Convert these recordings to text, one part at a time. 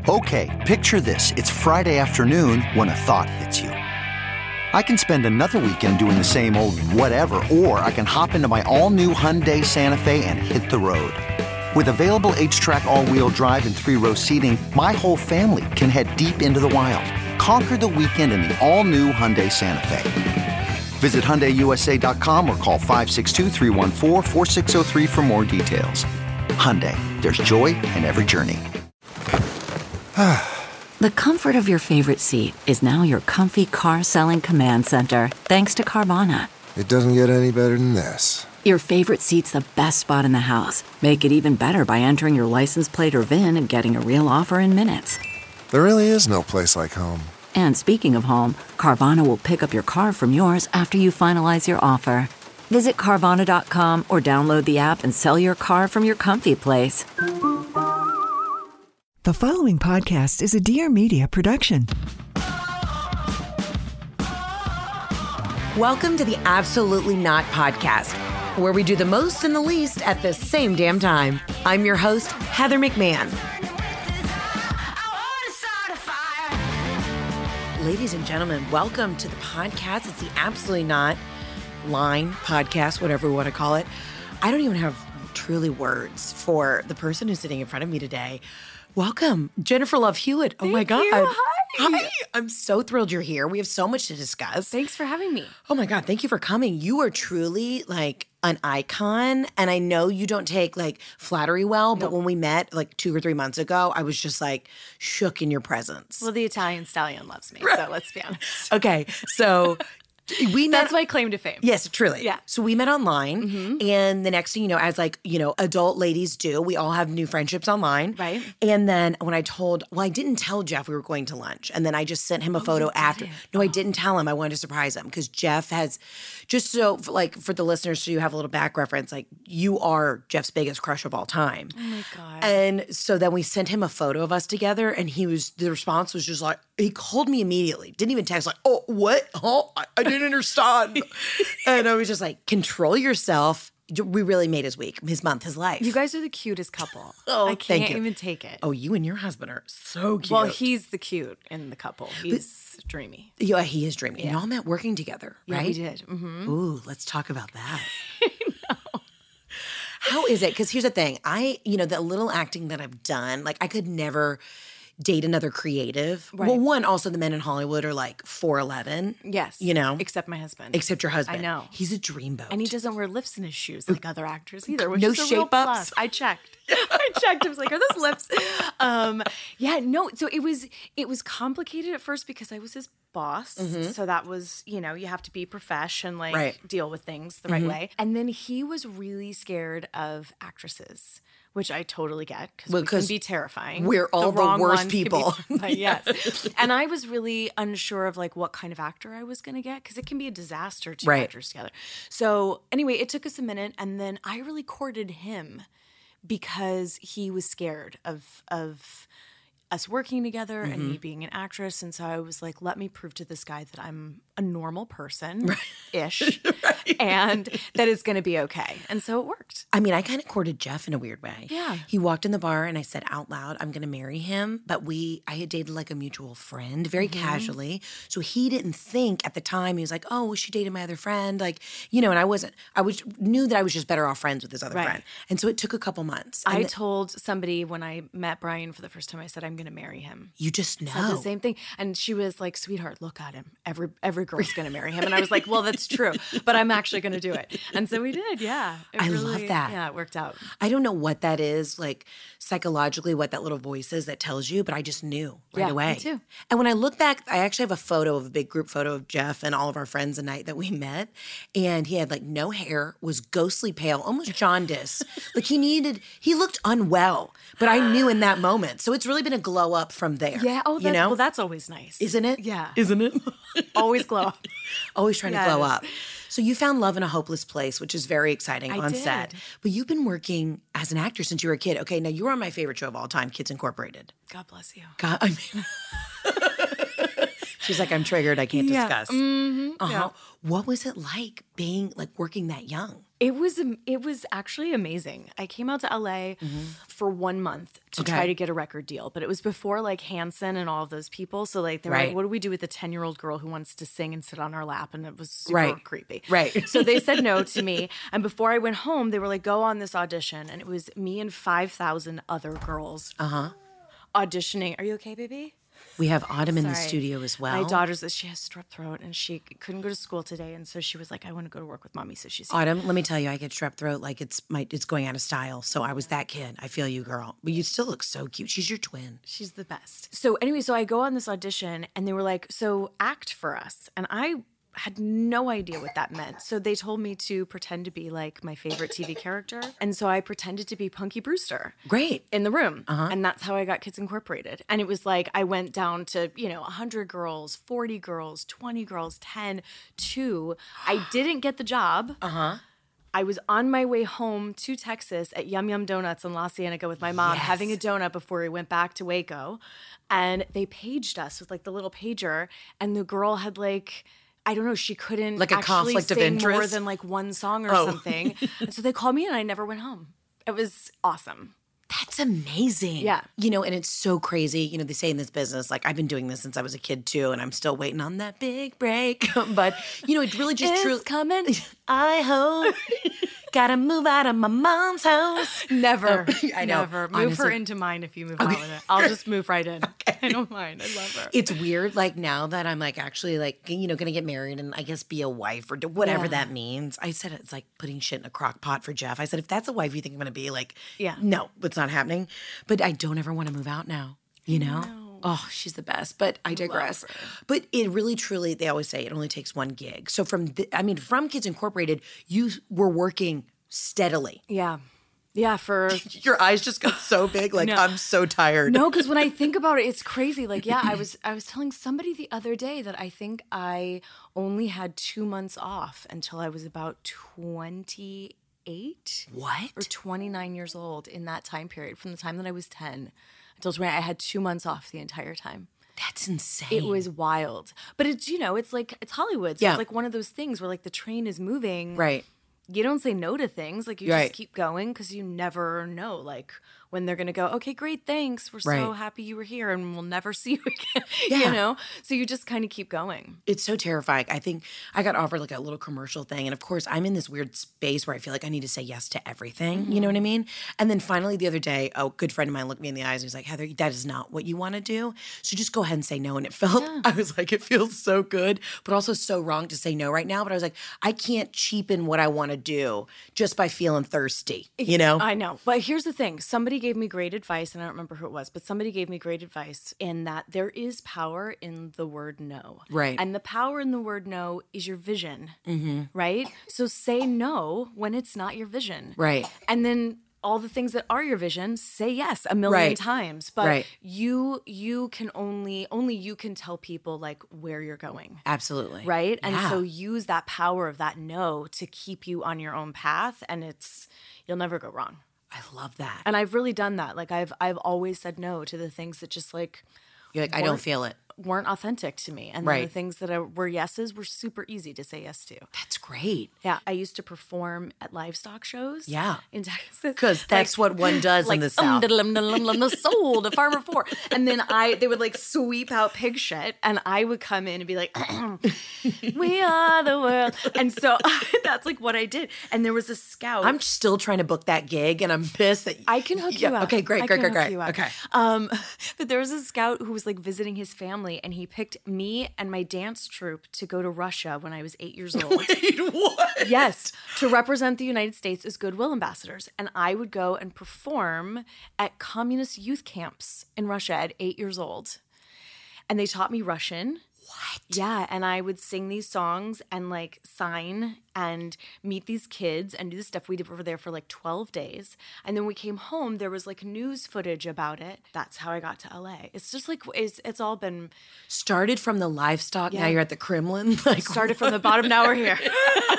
Okay, picture this. It's Friday afternoon when a thought hits you. I can spend another weekend doing the same old whatever, or I can hop into my all-new Hyundai Santa Fe and hit the road. With available H-Track all-wheel drive and 3-row seating, my whole family can head deep into the wild. Conquer the weekend in the all-new Hyundai Santa Fe. Visit HyundaiUSA.com or call 562-314-4603 for more details. Hyundai, there's joy in every journey. The comfort of your favorite seat is now your comfy car-selling command center, thanks to Carvana. It doesn't get any better than this. Your favorite seat's the best spot in the house. Make it even better by entering your license plate or VIN and getting a real offer in minutes. There really is no place like home. And speaking of home, Carvana will pick up your car from yours after you finalize your offer. Visit Carvana.com or download the app and sell your car from your comfy place. The following podcast is a Dear Media production. Welcome to the Absolutely Not podcast, where we do the most and the least at the same damn time. I'm your host, Heather McMahon. Ladies and gentlemen, welcome to the podcast. It's the Absolutely Not line podcast, whatever we want to call it. I don't even have truly words for the person who's sitting in front of me today. Welcome, Jennifer Love Hewitt. Oh my God. Hi. I'm so thrilled you're here. We have so much to discuss. Thanks for having me. Oh my God, thank you for coming. You are truly like an icon. And I know you don't take like flattery well, but when we met like 2 or 3 months ago, I was just like shook in your presence. Well, the Italian stallion loves me, so let's be honest. Okay, so we met. That's my claim to fame. Yes, truly. Yeah. So we met online, and the next thing you know, as like, you know, adult ladies do, we all have new friendships online. Right. And then when I didn't tell Jeff we were going to lunch, and then I just sent him a photo after. No, I didn't tell him. I wanted to surprise him because Jeff has, just so like for the listeners, so you have a little back reference, like you are Jeff's biggest crush of all time. Oh my God. And so then we sent him a photo of us together, and the response was just like, he called me immediately, didn't even text, like, oh, what? Oh, I didn't understand. And I was just like, control yourself. We really made his week, his month, his life. You guys are the cutest couple. Oh, I thank can't you. even take it. Oh, you and your husband are so cute. Well, he's the cute in the couple. He's dreamy. Yeah, he is dreamy. And y'all met working together, right? Yeah, we did. Mm-hmm. Ooh, let's talk about that. How is it? Because here's the thing. The little acting that I've done, like I could never date another creative. Right. Well, one, also the men in Hollywood are like 4'11". Yes. You know? Except my husband. Except your husband. I know. He's a dreamboat. And he doesn't wear lifts in his shoes like other actors either, which No is a real shape-ups? plus. I checked. I checked. I was like, are those lips? So it was complicated at first because I was his boss. So that was, you have to be profesh and deal with things the right way. And then he was really scared of actresses, which I totally get because we can be terrifying. We're all the wrong worst ones can be people. terrifying, yes. And I was really unsure of like what kind of actor I was going to get because it can be a disaster, two actors together. So anyway, it took us a minute, and then I really courted him because he was scared of us working together and me being an actress. And so I was like, let me prove to this guy that I'm a normal person-ish and that it's going to be okay. And so it worked. I mean, I kind of courted Jeff in a weird way. Yeah. He walked in the bar and I said out loud, I'm going to marry him. But I had dated like a mutual friend very casually. So he didn't think at the time, he was like, oh, well, she dated my other friend. Like, and knew that I was just better off friends with this other friend. And so it took a couple months. I told somebody when I met Brian for the first time, I said, I'm going to marry him. You just know. Said the same thing. And she was like, sweetheart, look at him. Every girl's going to marry him. And I was like, well, that's true, but I'm actually going to do it. And so we did. Yeah. I love that. Yeah, it worked out. I don't know what that is, like psychologically, what that little voice is that tells you, but I just knew right away. Me too. And when I look back, I actually have a big group photo of Jeff and all of our friends the night that we met. And he had like no hair, was ghostly pale, almost jaundice. Like he looked unwell, but I knew in that moment. So it's really been a glow up from there. Yeah. Oh, well, that's always nice. Isn't it? Yeah. Isn't it? Always glow up. Always trying to glow up. So you found love in a hopeless place, which is very exciting on did. set. But you've been working as an actor since you were a kid. Okay, now you were on my favorite show of all time, Kids Incorporated. God bless you. God, I mean, she's like, I'm triggered. I can't discuss. Mm-hmm. Yeah. What was it like working that young? It was actually amazing. I came out to LA for 1 month to try to get a record deal, but it was before like Hanson and all of those people. So like they were like, what do we do with the 10-year-old girl who wants to sing and sit on our lap? And it was super creepy. Right. So they said no to me. And before I went home, they were like, go on this audition. And it was me and 5,000 other girls auditioning. Are you okay, baby? We have Autumn in the studio as well. My daughter's, she has strep throat and she couldn't go to school today. And so she was like, I want to go to work with mommy. So she's here. Autumn, let me tell you, I get strep throat like it's going out of style. So I was that kid. I feel you, girl. But you still look so cute. She's your twin. She's the best. So anyway, so I go on this audition and they were like, so act for us. And I had no idea what that meant. So they told me to pretend to be like my favorite TV character. And so I pretended to be Punky Brewster. Great. In the room. And that's how I got Kids Incorporated. And it was like, I went down to, 100 girls, 40 girls, 20 girls, 10, 2. I didn't get the job. I was on my way home to Texas at Yum Yum Donuts in La Cienega with my mom, having a donut before we went back to Waco. And they paged us with like the little pager. And the girl had like, I don't know, she couldn't like a actually conflict sing of interest? more than like one song or something. And so they called me and I never went home. It was awesome. That's amazing. Yeah. And it's so crazy. They say in this business, like I've been doing this since I was a kid too, and I'm still waiting on that big break. But, it really just It's coming. I hope. Gotta move out of my mom's house. Never. I know. Never. Move her into mine if you move out with it. I'll just move right in. I don't mind. I love her. It's weird, like now that I'm like actually like, gonna get married and I guess be a wife or whatever that means. I said it's like putting shit in a crock pot for Jeff. I said, if that's a wife you think I'm gonna be, like, no, it's not happening. But I don't ever want to move out now, Oh, she's the best. But I digress. But it really, truly, they always say it only takes one gig. So from Kids Incorporated, you were working steadily. Yeah. Yeah, for... Your eyes just got so big, like, no. I'm so tired. No, because when I think about it, it's crazy. Like, yeah, I was telling somebody the other day that I think I only had 2 months off until I was about 28. What? Or 29 years old in that time period. From the time that I was 10 until 20, I had 2 months off the entire time. That's insane. It was wild. But it's, it's like, it's Hollywood. So it's like one of those things where like the train is moving. Right. You don't say no to things. Like you just keep going because you never know like when they're going to go, okay, great, thanks. We're so happy you were here and we'll never see you again, So you just kind of keep going. It's so terrifying. I think I got offered like a little commercial thing. And of course, I'm in this weird space where I feel like I need to say yes to everything. Mm-hmm. You know what I mean? And then finally the other day, a good friend of mine looked me in the eyes and was like, Heather, that is not what you want to do. So just go ahead and say no. And it felt, I was like, it feels so good, but also so wrong to say no right now. But I was like, I can't cheapen what I want to do just by feeling thirsty, I know. But here's the thing. Somebody gave me great advice, and I don't remember who it was, but somebody gave me great advice in that there is power in the word no. Right. And the power in the word no is your vision, right? So say no when it's not your vision. Right. And then all the things that are your vision, say yes a million times. But you can only you can tell people like where you're going. Absolutely. Right? And so use that power of that no to keep you on your own path, and you'll never go wrong. I love that. And I've really done that. Like I've always said no to the things that just like you're like, I don't feel it. Weren't authentic to me. And then the things that were yeses were super easy to say yes to. That's great. Yeah. I used to perform at livestock shows. Yeah. In Texas. Because that's what one does in the South. The soul, the farmer for. And then they would like sweep out pig shit and I would come in and be like, we are the world. And so that's like what I did. And there was a scout. I'm still trying to book that gig and I'm pissed that I can hook you up. Okay, great. Okay. But there was a scout who was like visiting his family, and he picked me and my dance troupe to go to Russia when I was 8 years old. Wait, what? Yes, to represent the United States as Goodwill ambassadors. And I would go and perform at communist youth camps in Russia at 8 years old. And they taught me Russian. What? Yeah, and I would sing these songs and like sign and meet these kids and do this stuff. We were there for like 12 days. And then we came home, there was like news footage about it. That's how I got to LA. It's just like, it's all been... Started from the livestock, now you're at the Kremlin? Like, started from the bottom, now we're here.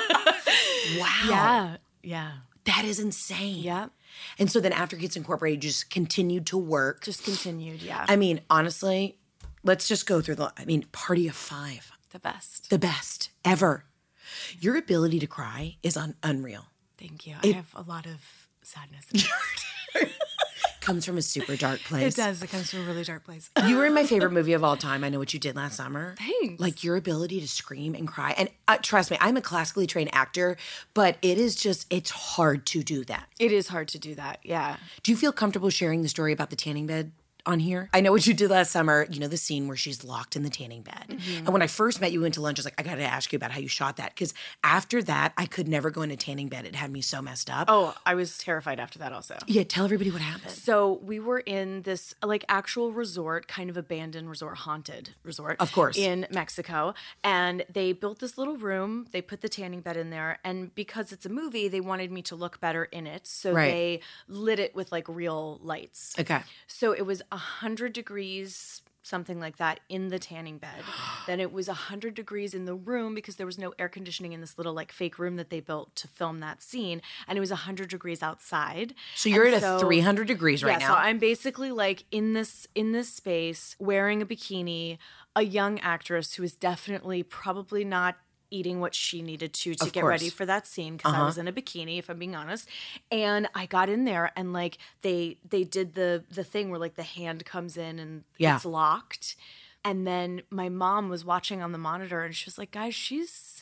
Wow. Yeah. That is insane. Yeah. And so then after Kids Incorporated, you just continued to work. Just continued, yeah. I mean, honestly... Let's just go through Party of Five. The best. The best ever. Your ability to cry is unreal. Thank you. I have a lot of sadness in my heart. Comes from a super dark place. It does. It comes from a really dark place. You were in my favorite movie of all time. I Know What You Did Last Summer. Thanks. Like your ability to scream and cry. And trust me, I'm a classically trained actor, but it's hard to do that. It is hard to do that. Yeah. Do you feel comfortable sharing the story about the tanning bed on here? I Know What You Did Last Summer, you know, the scene where she's locked in the tanning bed. Mm-hmm. And when I first met you, went to lunch, I was like, I got to ask you about how you shot that. Because after that, I could never go in a tanning bed. It had me so messed up. Oh, I was terrified after that also. Yeah, tell everybody what happened. So we were in this like actual resort, kind of abandoned resort, haunted resort. Of course. In Mexico. And they built this little room. They put the tanning bed in there. And because it's a movie, they wanted me to look better in it. So they lit it with like real lights. Okay. So it was 100 degrees, something like that, in the tanning bed. Then it was 100 degrees in the room because there was no air conditioning in this little like fake room that they built to film that scene. And it was 100 degrees outside. So you're at 300 degrees right now. So I'm basically like in this space wearing a bikini, a young actress who is definitely probably not eating what she needed to get ready for that scene because I was in a bikini, if I'm being honest. And I got in there and like they did the thing where like the hand comes in and it's locked. And then my mom was watching on the monitor and she was like, guys, she's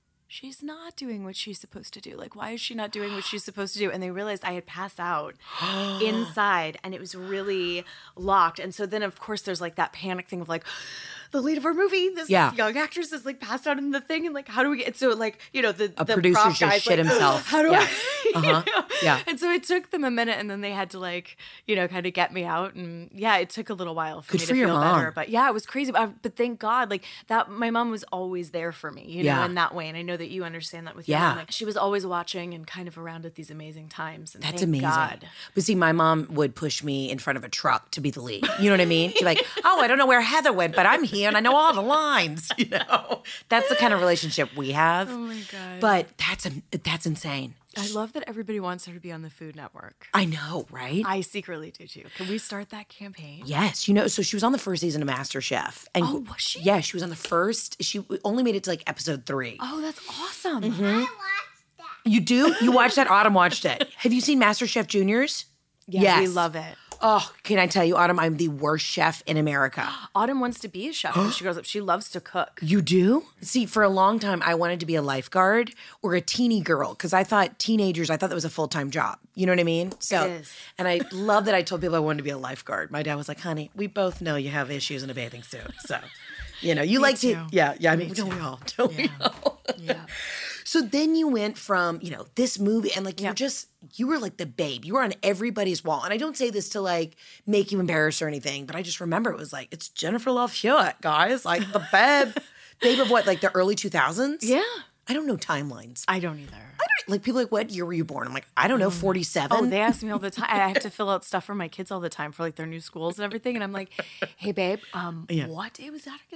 not doing what she's supposed to do. Like, why is she not doing what she's supposed to do? And they realized I had passed out inside and it was really locked. And so then, of course, there's like that panic thing of like, the lead of our movie, this young actress is like passed out in the thing, and like, how do we get? So like, you know, the producer prop just guy's shit like, himself. How do I? You know? Yeah. And so it took them a minute, and then they had to like, you know, kind of get me out, and yeah, it took a little while for me to feel better. But yeah, it was crazy. But thank God, like that, my mom was always there for me, you know, in that way, and I know that you understand that with your mom. Like, she was always watching and kind of around at these amazing times. And that's thank amazing. God. But see, my mom would push me in front of a truck to be the lead. You know what I mean? She's like, oh, I don't know where Heather went, but I'm here and I know all the lines. You know, that's the kind of relationship we have. Oh my God. But that's insane. I love that everybody wants her to be on the Food Network. I know, right? I secretly do too. Can we start that campaign? Yes. You know, so she was on the first season of MasterChef. And oh, was she? Yeah, she was on the first. She only made it to like episode 3. Oh, that's awesome. Mm-hmm. I watched that. You do? You watched that? Autumn watched it. Have you seen MasterChef Juniors? Yeah, yes. We love it. Oh, can I tell you, Autumn, I'm the worst chef in America. Autumn wants to be a chef when she grows up. She loves to cook. You do? See, for a long time, I wanted to be a lifeguard or a teeny girl because I thought that was a full-time job. You know what I mean? So, it is. And I love that I told people I wanted to be a lifeguard. My dad was like, honey, we both know you have issues in a bathing suit. So, you know, you like too. to. Yeah. I mean, don't we all? Don't we all? Yeah. So then you went from, you know, this movie and like you were like the babe. You were on everybody's wall. And I don't say this to like make you embarrassed or anything, but I just remember it was like, it's Jennifer Love Hewitt, guys. Like the babe of what, like the early 2000s? Yeah. I don't know timelines. I don't either. Like people are like, what year were you born? I'm like, I don't know, 47. Oh, they ask me all the time. I have to fill out stuff for my kids all the time for like their new schools and everything. And I'm like, hey babe, what day was that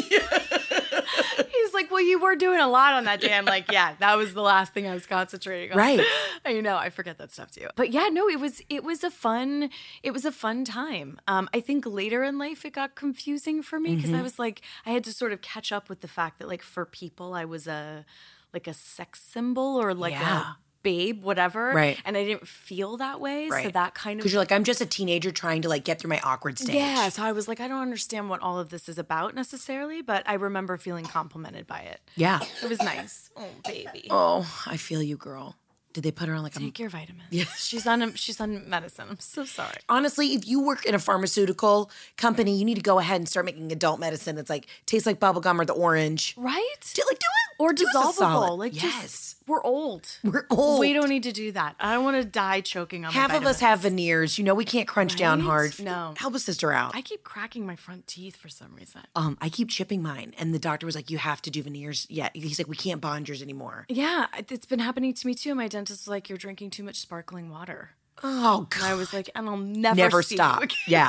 again? He's like, well, you were doing a lot on that day. I'm like, yeah, that was the last thing I was concentrating on. Right. You know, I forget that stuff too. But yeah, no, it was a fun time. I think later in life it got confusing for me because I was like, I had to sort of catch up with the fact that like for people I was a sex symbol or like a babe, whatever. Right. And I didn't feel that way. Right. So that kind of... Because you're like, I'm just a teenager trying to like get through my awkward stage. Yeah. So I was like, I don't understand what all of this is about necessarily, but I remember feeling complimented by it. Yeah. It was nice. Oh, baby. Oh, I feel you, girl. Did they put her on like Take your vitamins. Yeah. She's on medicine. I'm so sorry. Honestly, if you work in a pharmaceutical company, you need to go ahead and start making adult medicine that's like tastes like bubblegum or the orange. Right? Do it. Or Do us a solid. dissolvable. Like, yes. we're old. We're old. We don't need to do that. I don't want to die choking on my Half of us vitamins. have veneers. You know, we can't crunch down Right? hard. No. Help a sister out. I keep cracking my front teeth for some reason. I keep chipping mine. And the doctor was like, you have to do veneers. Yeah. He's like, we can't bond yours anymore. Yeah, it's been happening to me too. My dentist was like, you're drinking too much sparkling water. Oh, God. And I was like, and I'll never see stop. you again. Yeah.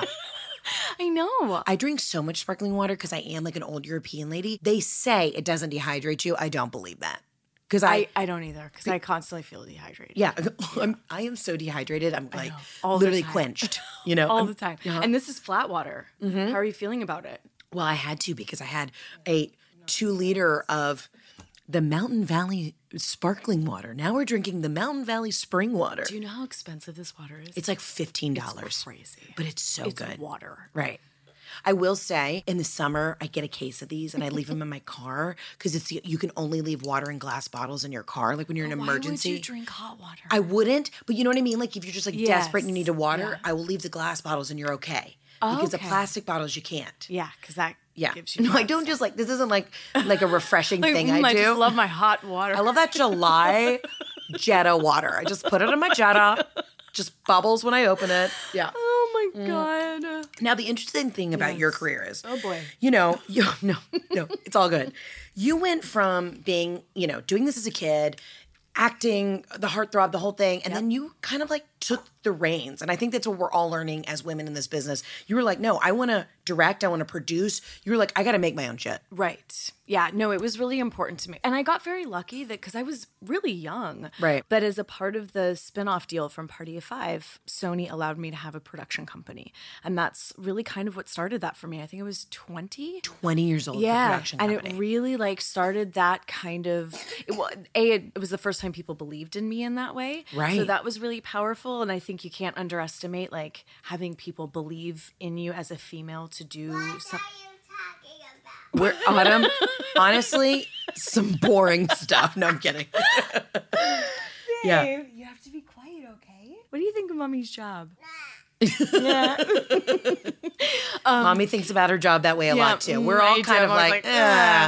I know. I drink so much sparkling water because I am like an old European lady. They say it doesn't dehydrate you. I don't believe that. Because I don't either because I constantly feel dehydrated. Yeah. I am so dehydrated. I'm like All the literally time. quenched, you know? All the time. And this is flat water. How are you feeling about it? Well, I had to because I had a 2 liter of the Mountain Valley sparkling water. Now we're drinking the Mountain Valley spring water. Do you know how expensive this water is? It's like $15. It's crazy. But it's so It's good. water. Right. I will say, in the summer, I get a case of these and I leave them in my car because you can only leave water in glass bottles in your car, like when you're in an emergency. Why would you drink hot water? I wouldn't, but you know what I mean? Like if you're just like desperate and you need a water, Yeah. I will leave the glass bottles and you're okay. Oh, Because the okay. plastic bottles you can't. Yeah, because that gives you No, I vibes. don't just like, this isn't like a refreshing thing I do. just love my hot water. I love that July Jetta water. I just put it in my Jetta, just bubbles when I open it. Yeah. Oh my God. Now, the interesting thing about your career is, Oh boy. no, it's all good. You went from being, doing this as a kid, acting, the heartthrob, the whole thing, and then you kind of like took the reins. And I think that's what we're all learning as women in this business. You were like, no, I want to direct, I want to produce. You were like, I got to make my own shit. Right. Yeah, no, it was really important to me. And I got very lucky that because I was really young. Right. But as a part of the spinoff deal from Party of Five, Sony allowed me to have a production company. And that's really kind of what started that for me. I think I was 20. 20 years old, the production and company. it really like started that kind of, it was the first time people believed in me in that way. Right. So that was really powerful. And I think you can't underestimate like having people believe in you as a female to do something. We're Autumn, honestly, some boring stuff. No, I'm kidding. Yeah. You have to be quiet, okay? What do you think of Mommy's job? Mommy thinks about her job that way a lot too. We're all I kind do. of I was like, yeah.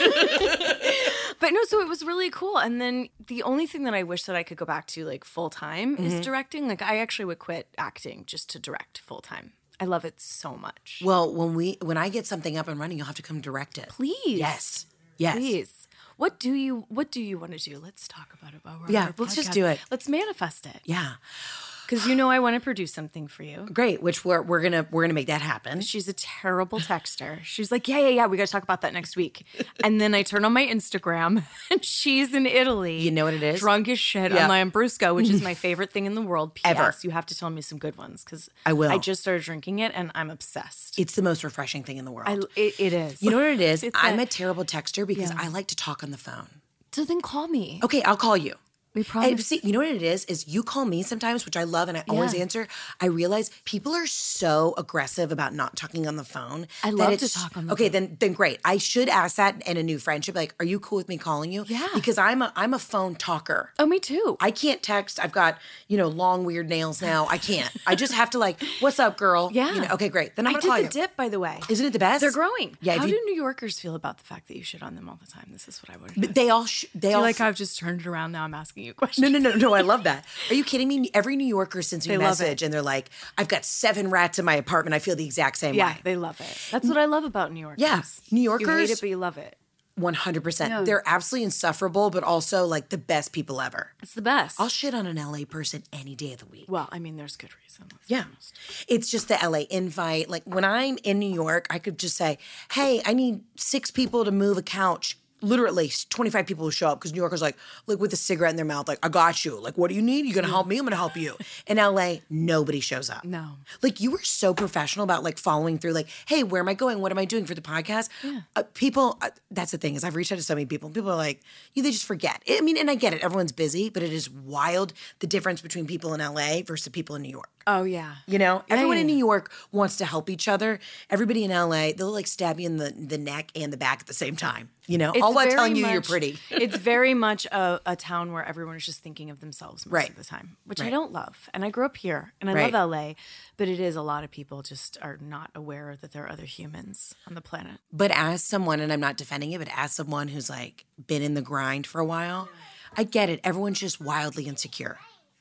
yeah. But no, so it was really cool. And then the only thing that I wish that I could go back to like full time is directing. Like I actually would quit acting just to direct full time. I love it so much. Well, when I get something up and running, you'll have to come direct it. Please. Yes. Please. What do you want to do? Let's talk about it while we're on Yeah, our let's just podcast. do it. Let's manifest it. Yeah. Because I want to produce something for you. Great. Which we're gonna make that happen. She's a terrible texter. She's like, yeah. We got to talk about that next week. And then I turn on my Instagram and she's in Italy. You know what it is? Drunk as shit Yeah. on Lambrusco, which is my favorite thing in the world. P.S. Ever. You have to tell me some good ones because I will. I just started drinking it and I'm obsessed. It's the most refreshing thing in the world. It is. You know what it is? It's I'm a terrible texter because Yeah. I like to talk on the phone. So then call me. Okay, I'll call you. We promise. And see, you know what it is you call me sometimes, which I love and I always Yeah. answer. I realize people are so aggressive about not talking on the phone. I that love to it's- talk on the Okay, phone. then great. I should ask that in a new friendship. Like, are you cool with me calling you? Yeah. Because I'm a phone talker. Oh, me too. I can't text. I've got, long weird nails now. I can't. I just have to like, what's up, girl? Yeah. Okay, great. Then I'm I going to call did you. the dip, by the way. Isn't it the best? They're growing. Yeah. How do New Yorkers feel about the fact that you shit on them all the time? This is what I would. They all, I feel like I've just turned it around. Now I'm asking you questions. No, I love that. Are you kidding me? Every New Yorker sends me They a love message and they're like, I've got 7 rats in my apartment. I feel the exact same Yeah, way. they love it. That's what I love about New Yorkers. Yeah, New You hate Yorkers- it, but you love it. 100%. No. They're absolutely insufferable, but also like the best people ever. It's the best. I'll shit on an LA person any day of the week. Well, I mean, there's good reason. Let's be Yeah. honest. It's just the LA invite. Like when I'm in New York, I could just say, hey, I need 6 people to move a couch. Literally 25 people will show up because New Yorkers like with a cigarette in their mouth, like, I got you. Like, what do you need? You gonna help me? I'm gonna help you. In LA, nobody shows up. No. Like you were so professional about like following through, like, hey, where am I going? What am I doing for the podcast? Yeah. People, that's the thing is I've reached out to so many people and people are like, they just forget. I mean, and I get it. Everyone's busy, but it is wild the difference between people in LA versus people in New York. Oh, yeah. Everyone in yeah. New York wants to help each other. Everybody in LA, they'll like stab you in the neck and the back at the same time. All while very telling you you're much- pretty. It's very much a town where everyone is just thinking of themselves most Right. of the time, which I Right. don't love. And I grew up here and I Right. love LA, but it is a lot of people just are not aware that there are other humans on the planet. But as someone, and I'm not defending it, but as someone who's like been in the grind for a while, I get it. Everyone's just wildly insecure.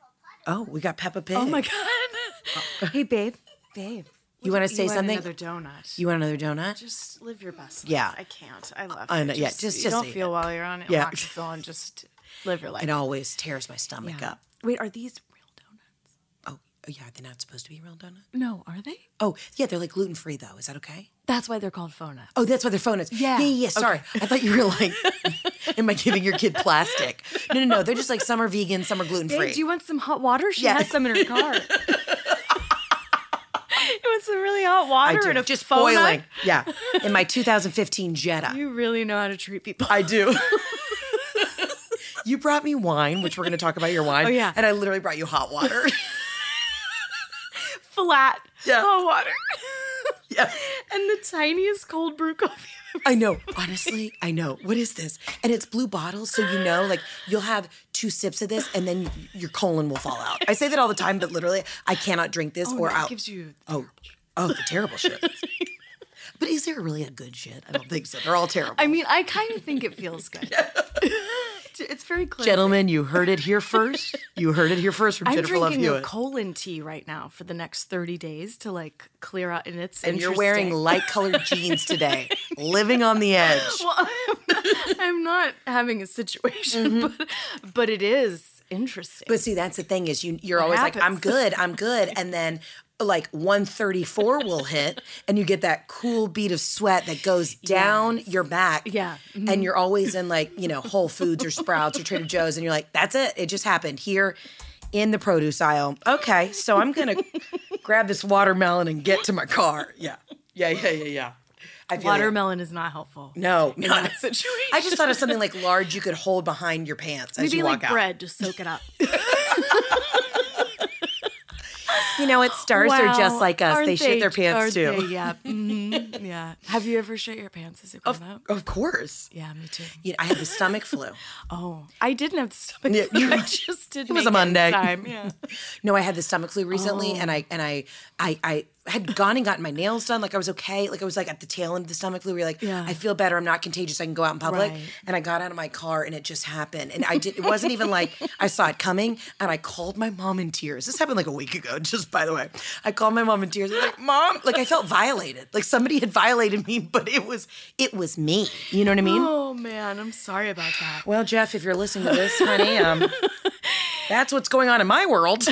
Oh, we got Peppa Pig. Oh my God. Hey, babe. You want to say something? Another donut. You want another donut? Just live your best life. Yeah. I can't. I love I it. know, yeah, just you don't eat feel it. while you're on it. Yeah. Amoxicillin, just live your life. It always tears my stomach Yeah. up. Wait, are these real donuts? Oh, yeah, they're not supposed to be real donuts? No, are they? Oh, yeah, they're like gluten-free though. Is that okay? That's why they're called Fona. Oh, that's what their phone is. Yeah. Yeah. Sorry. I thought you were like, am I giving your kid plastic? No. They're just like some are vegan, some are gluten-free. Babe, do you want some hot water? She Yeah. has some in her car. You want some really hot water I do. and a Just Fona? boiling. Yeah. In my 2015 Jetta. You really know how to treat people. I do. You brought me wine, which we're going to talk about your wine. Oh, yeah. And I literally brought you hot water. Flat hot water. Yeah. And the tiniest cold brew coffee. I know. Honestly, I know. What is this? And it's blue bottles, so you know, like, you'll have 2 sips of this and then your colon will fall out. I say that all the time, but literally, I cannot drink this or It out. gives you The terrible shit. But is there really a good shit? I don't think so. They're all terrible. I mean, I kind of think it feels good. It's very clear. Gentlemen, you heard it here first. You heard it here first from I'm Jennifer Love drinking a Hewitt. colon tea right now for the next 30 days to like clear out, and it's And you're wearing interesting. light-colored jeans today, living on the edge. Well, I'm not having a situation, but it is interesting. But see, that's the thing is you're What always happens? like, I'm good. And then like 134 will hit and you get that cool bead of sweat that goes down your back. Yeah. And you're always in like, Whole Foods or Sprouts or Trader Joe's and you're like, that's it. It just happened here in the produce aisle. Okay, so I'm going to grab this watermelon and get to my car. Yeah. I feel Watermelon is not helpful. No, in not that situation. I just thought of something like large you could hold behind your pants as Maybe you walk like out. bread, just soak it up. Stars are just like us. Aren't They shit their aren't pants too. they? Yeah. Yeah. Have you ever shit your pants as you've grown up? Of course. Yeah, me too. I had the stomach flu. Oh, I didn't have the stomach Yeah, flu. you- I just didn't. it was make a Monday. in time. Yeah. No, I had the stomach flu recently, and I had gone and gotten my nails done. Like I was okay. Like I was like at the tail end of the stomach flu. Where you're like, Yeah. I feel better. I'm not contagious. I can go out in public. Right. And I got out of my car, and it just happened. And it wasn't even like I saw it coming. And I called my mom in tears. This happened like a week ago. Just by the way, I called my mom in tears. I was like, Mom, like I felt violated. Like somebody had violated me, but it was me. You know what I mean? Oh man, I'm sorry about that. Well, Jeff, if you're listening to this, honey, that's what's going on in my world.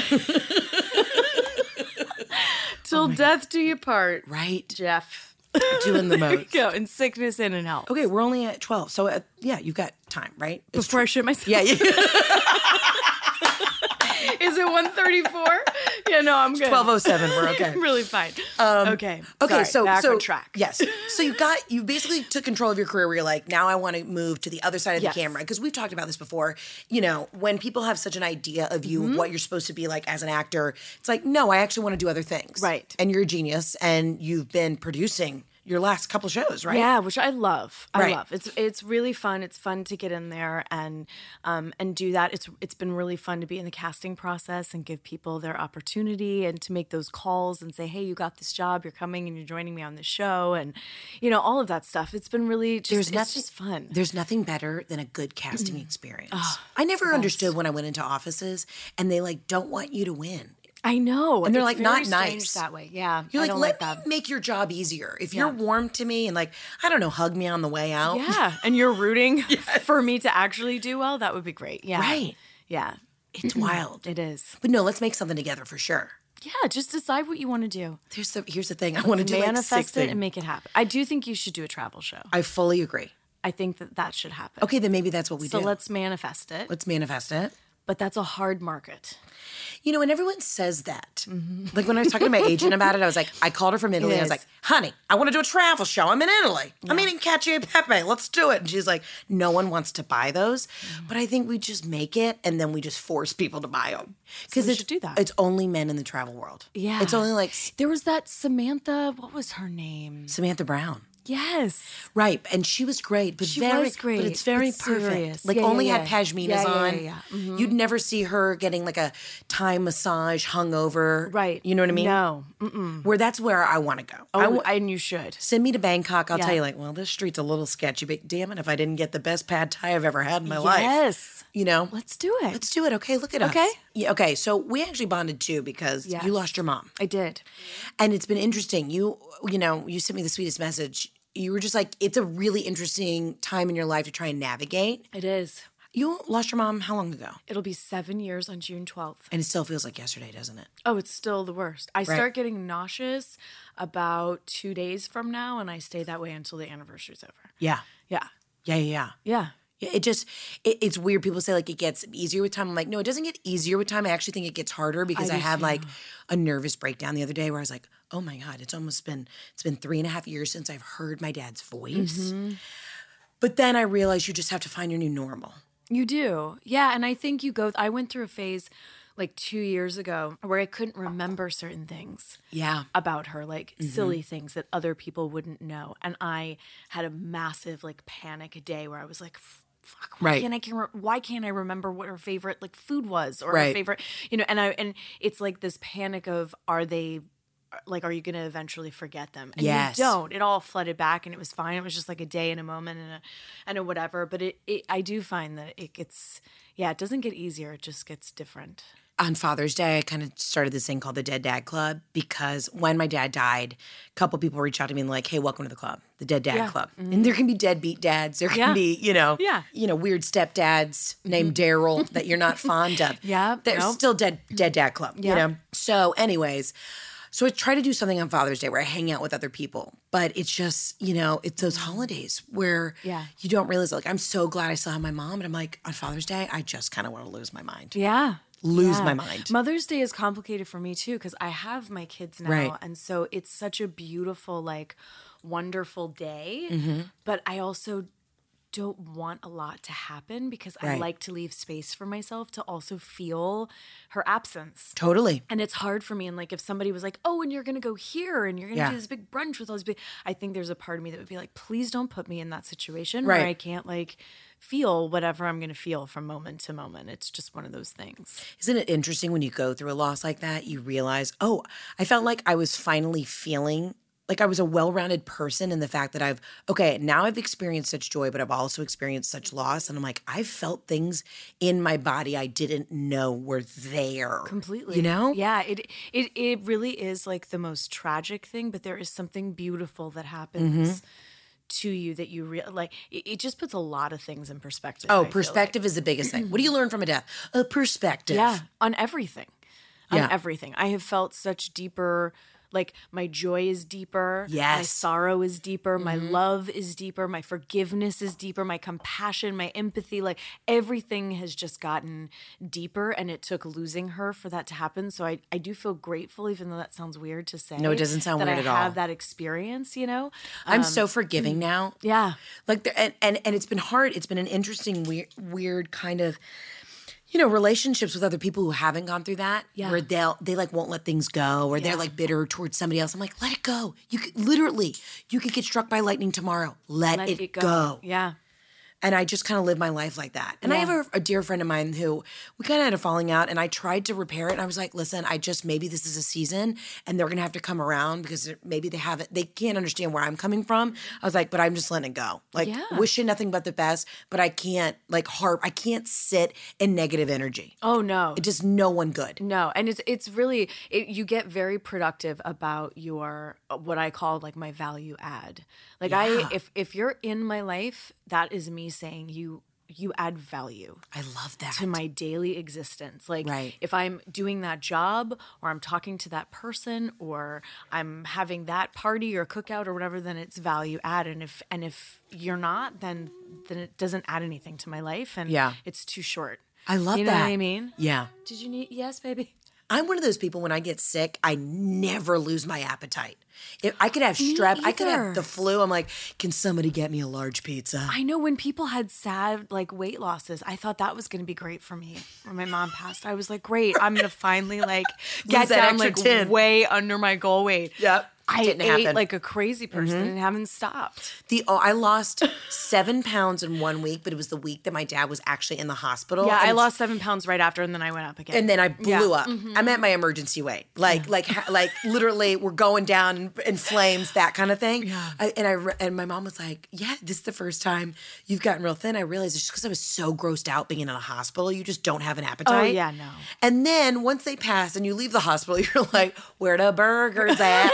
Till death do you part, Right? Jeff. Doing the most. Go in sickness and in health. Okay, we're only at 12. So, yeah, you've got time, right? It's Before I shit myself. yeah. Is it 1:34? Yeah, no, I'm good. 12:07, we're okay. I'm really fine. Okay. Okay, Sorry, back so on track. Yes. So you basically took control of your career where you're like, now I want to move to the other side of Yes. the camera. Because we've talked about this before. When people have such an idea of you, Mm-hmm. what you're supposed to be like as an actor, it's like, no, I actually want to do other things. Right. And you're a genius and you've been producing your last couple shows, right? Yeah, which I love. Right. I love. It's really fun. It's fun to get in there and do that. It's been really fun to be in the casting process and give people their opportunity and to make those calls and say, hey, you got this job, you're coming and you're joining me on the show, and all of that stuff. It's been really just it's just fun. There's nothing better than a good casting experience. I never understood when I went into offices and they like don't want you to win. I know. And they're It's like, very not strange nice. that way. Yeah. You're I like, don't let like me that. make your job easier. If you're warm to me and like, I don't know, hug me on the way out. Yeah. And you're rooting for me to actually do well, that would be great. Yeah. Right. Yeah. It's wild. It is. But no, let's make something together for sure. Yeah, just decide what you want to do. Here's the thing. I want to do like Manifest 6 it things. and make it happen. I do think you should do a travel show. I fully agree. I think that should happen. Okay, then maybe that's what we So do. let's manifest it. Let's manifest it. But that's a hard market. And everyone says that. Like when I was talking to my agent about it, I was like, I called her from Italy. It I was is. like, honey, I want to do a travel show. I'm in Italy. I'm eating cacio e pepe. Let's do it. And she's like, no one wants to buy those. But I think we just make it and then we just force people to buy them. Because we should do that. It's only men in the travel world. Yeah. It's only like There was that Samantha, what was her name? Samantha Brown. Yes. Right. And she was great. But She very, was great. But it's very It's perfect. serious. Like Yeah, only yeah, had yeah. pashminas Yeah, yeah, on. yeah, yeah. You'd never see her getting like a Thai massage hungover. Right. You know what I mean? No. Where that's where I want to go. And you should. Send me to Bangkok. I'll Yeah. tell you, like, well, this street's a little sketchy, but damn it, if I didn't get the best pad thai I've ever had in my life. Yes. Let's do it. Let's do it. Okay, look at us. Okay. Yeah, okay, so we actually bonded too because Yes. you lost your mom. I did. And it's been interesting. You sent me the sweetest message. You were just like, it's a really interesting time in your life to try and navigate. It is. You lost your mom how long ago? It'll be 7 years on June 12th. And it still feels like yesterday, doesn't it? Oh, it's still the worst. I start getting nauseous about 2 days from now, and I stay that way until the anniversary's over. Yeah. Yeah. Yeah. Yeah. Yeah, it's weird. People say like it gets easier with time. I'm like, no, it doesn't get easier with time. I actually think it gets harder because I do had too. like a nervous breakdown the other day where I was like, oh my God, it's been 3.5 years since I've heard my dad's voice. Mm-hmm. But then I realized you just have to find your new normal. You do. Yeah. And I think I went through a phase like 2 years ago where I couldn't remember certain things about her, like silly things that other people wouldn't know. And I had a massive like panic day where I was like, fuck, why can't I remember what her favorite like food was or her favorite, and it's like this panic of, are you going to eventually forget them? And you don't. It all flooded back and it was fine. It was just like a day and a moment and a whatever. But I do find that it gets, it doesn't get easier. It just gets different. On Father's Day, I kind of started this thing called the Dead Dad Club, because when my dad died, a couple people reached out to me and like, hey, welcome to the club, the Dead Dad Club. Mm-hmm. And there can be deadbeat dads. There can be, weird stepdads named Daryl that you're not fond of. There's still Dead Dad Club, you know? So anyways, so I try to do something on Father's Day where I hang out with other people, but it's just, it's those holidays where you don't realize, like, I'm so glad I still have my mom. And I'm like, on Father's Day, I just kind of want to lose my mind. Lose my mind. Mother's Day is complicated for me too, because I have my kids now. And so it's such a beautiful, like, wonderful day. Mm-hmm. But I also don't want a lot to happen because I like to leave space for myself to also feel her absence. Totally. And it's hard for me. And like, if somebody was like, oh, and you're going to go here and you're going to do this big brunch with all these people, I think there's a part of me that would be like, please don't put me in that situation where I can't like feel whatever I'm going to feel from moment to moment. It's just one of those things. Isn't it interesting when you go through a loss like that, you realize, oh, I felt like I was finally feeling like I was a well-rounded person in the fact that now I've experienced such joy, but I've also experienced such loss. And I'm like, I've felt things in my body I didn't know were there. Completely. You know? Yeah, it really is like the most tragic thing, but there is something beautiful that happens to you that you like. It just puts a lot of things in perspective. Oh, perspective is the biggest thing. What do you learn from a death? A perspective. Yeah, on everything. On everything. I have felt such deeper, like my joy is deeper. Yes. My sorrow is deeper. My love is deeper. My forgiveness is deeper. My compassion, my empathy, like everything has just gotten deeper, and it took losing her for that to happen. So I do feel grateful, even though that sounds weird to say. No, it doesn't sound weird at all. That I have that experience, I'm so forgiving now. Yeah. Like, and it's been hard. It's been an interesting, weird kind of, relationships with other people who haven't gone through that, where they like won't let things go, or they're like bitter towards somebody else. I'm like, let it go. You could get struck by lightning tomorrow. Let it go. Yeah. And I just kind of live my life like that. And I have a dear friend of mine who we kind of had a falling out, and I tried to repair it. And I was like, listen, maybe this is a season and they're going to have to come around because maybe they can't understand where I'm coming from. I was like, but I'm just letting it go. Like, wishing nothing but the best, but I can't I can't sit in negative energy. Oh, no. It just no one good. No. And it's really, you get very productive about your, what I call like my value add. Like if you're in my life, that is me saying you add value. I love that. To my daily existence. Like if I'm doing that job, or I'm talking to that person, or I'm having that party or cookout or whatever, then it's value add. And if you're not, then it doesn't add anything to my life, and it's too short. I love that. You know what I mean? Yeah. Did you need, yes, baby? I'm one of those people, when I get sick, I never lose my appetite. If I could have strep, I could have the flu. I'm like, can somebody get me a large pizza? I know when people had sad like weight losses, I thought that was going to be great for me. When my mom passed, I was like, great, I'm going to finally like get down like 10. Way under my goal weight. Yep. I ate like a crazy person and haven't stopped. I lost 7 pounds in 1 week, but it was the week that my dad was actually in the hospital. Yeah, I lost 7 pounds right after, and then I went up again. And then I blew up. I'm at my emergency weight. Like literally, we're going down in flames, that kind of thing. Yeah. And my mom was like, yeah, this is the first time you've gotten real thin. I realized it's just because I was so grossed out being in a hospital. You just don't have an appetite. Oh, yeah, no. And then once they pass and you leave the hospital, you're like, where the burgers at?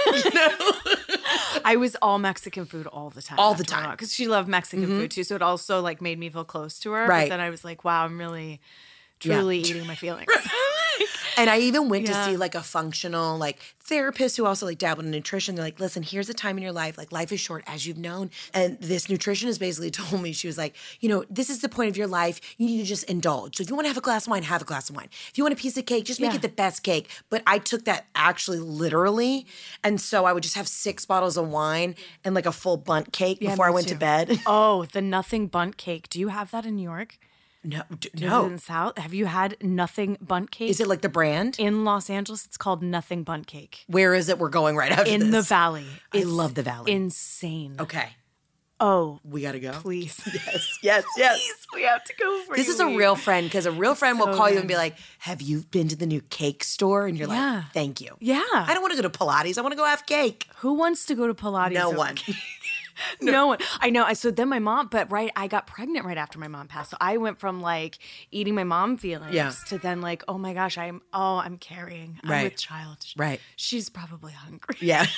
I was all Mexican food all the time. All the time. Because she loved Mexican food too. So it also like made me feel close to her. Right. But then I was like, wow, I'm really, truly eating my feelings. And I even went to see like a functional like therapist who also like dabbled in nutrition. They're like, listen, here's a time in your life. Like, life is short, as you've known. And this nutritionist basically told me, she was like, this is the point of your life. You need to just indulge. So if you want to have a glass of wine, have a glass of wine. If you want a piece of cake, just make it the best cake. But I took that actually literally. And so I would just have 6 bottles of wine and like a full bundt cake before I went to bed. Oh, the nothing bundt cake. Do you have that in New York? No, Northern South. Have you had Nothing Bundt Cake? Is it like the brand? In Los Angeles, it's called Nothing Bundt Cake. Where is it? We're going right after this. In the Valley. I love the Valley. Insane. Okay. Oh, We got to go? please. Yes. Please, we have to go for This is a real friend because a real friend will so call you good. and be like, have you been to the new cake store? And you're Yeah. like, thank you. Yeah. I don't want to go to Pilates. I want to go have cake. Who wants to go to Pilates? No over one. cake? No one. I know. So then my mom, I got pregnant right after my mom passed. So I went from like eating my mom feelings to then like, oh my gosh, I'm carrying. I'm Right. with child. Right. She's probably hungry. Yeah.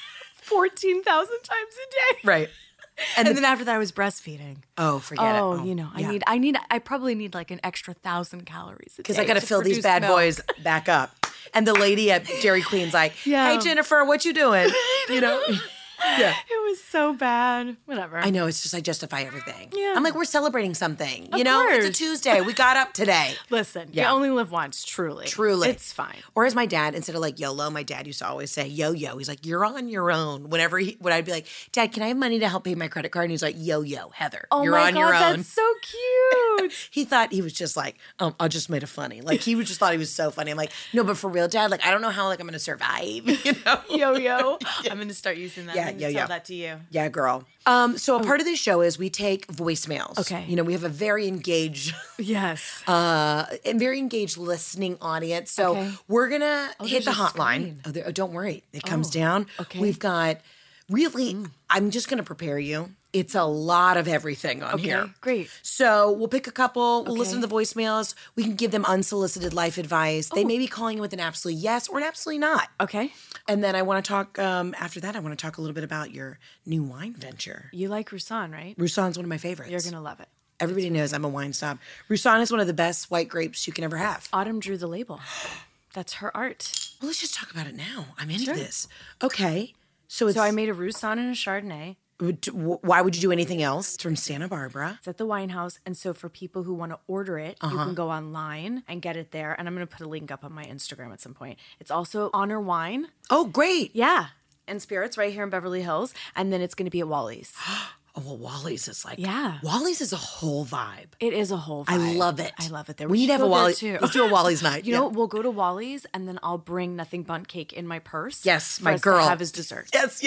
14,000 times a day. Right. And then after that, I was breastfeeding. Oh, forget it. Oh, you know, yeah. I probably need like an extra 1,000 calories a day. Because I got to fill these produce bad milk. boys back up. And the lady at Dairy Queen's like, Yeah. hey, Jennifer, what you doing? You know? Yeah. It was so bad. Whatever. I know. It's just I justify everything. Yeah. I'm like, we're celebrating something. Of You know? It's a course. Tuesday. We got up today. Listen, Yeah. you only live once, truly. Truly. It's fine. Or as my dad, instead of like YOLO, my dad used to always say yo-yo. He's like, you're on your own. When I'd be like, Dad, can I have money to help pay my credit card? And he's like, yo-yo, Heather, Oh you're my on God, your own. that's so cute. He thought he was just like, I just made it funny. Like he just thought he was so funny. I'm like, no, but for real, Dad, like I don't know how like I'm gonna survive. You know? Yo-yo. I'm going to start using that. Yeah, I'm gonna yo-yo. tell that to you. Yeah, girl. So a part of this show is we take voicemails. Okay. You know, we have a very engaged, Yes. and very engaged listening audience. So Okay. we're gonna hit the there's a hotline. screen. Don't worry, it comes down. okay. We've got really. I'm just gonna prepare you. It's a lot of everything on here. great. So we'll pick a couple. We'll listen to Okay. the voicemails. We can give them unsolicited life advice. They may be calling you with an absolute yes or an absolutely not. Okay. And then I want to talk, after that, I want to talk a little bit about your new wine venture. You like Roussan, right? Roussan's one of my favorites. You're going to love it. Everybody knows I'm a wine snob. Roussan is one of the best white grapes you can ever have. Autumn drew the label. That's her art. Well, let's just talk about it now. I'm into this. Okay. So it's, So I made a Roussan and a Chardonnay. why would you do anything else? It's from Santa Barbara. It's at the Wine House. And so for people who want to order it, you Uh-huh. can go online and get it there. And I'm going to put a link up on my Instagram at some point. It's also Honor Wine. Oh, great. Yeah. And Spirits right here in Beverly Hills. And then it's going to be at Wally's. Oh, well, Wally's is like, Yeah. Wally's is a whole vibe. It is a whole vibe. I love it. I love it there. We need to should have a go there, Wally. too. Let's do a Wally's night. You know, we'll go to Wally's and then I'll bring Nothing Bundt Cake in my purse. Yes, for my us girl. to have as dessert. Yes.